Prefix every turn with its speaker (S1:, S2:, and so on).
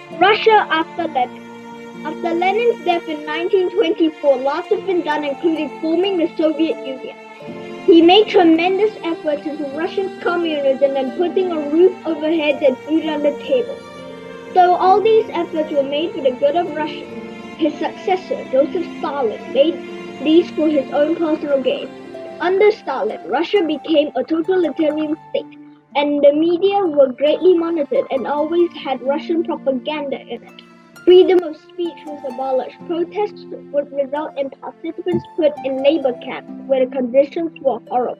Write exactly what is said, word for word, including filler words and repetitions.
S1: Russia after Lenin. After Lenin's death in nineteen twenty-four, lots have been done, including forming the Soviet Union. He made tremendous efforts into Russian communism and putting a roof over heads and food on the table. Though all these efforts were made for the good of Russia, his successor, Joseph Stalin, made these for his own personal gain. Under Stalin, Russia became a totalitarian state, and the media were greatly monitored and always had Russian propaganda in it. Freedom of speech was abolished. Protests would result in participants put in labor camps where the conditions were horrible.